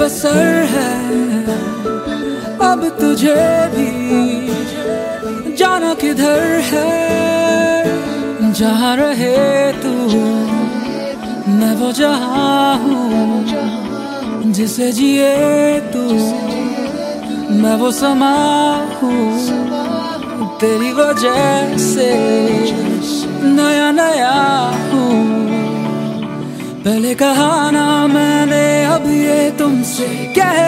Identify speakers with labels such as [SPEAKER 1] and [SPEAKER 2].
[SPEAKER 1] बसर है अब तुझे भी जाना किधर है। जहाँ रहे तू मैं वो जहाँ हूँ, जिसे जिए तू मैं वो समा हूँ। तेरी वजह से नया नया हूँ। पहले कहा ना मैंने, अब ये तुमसे कह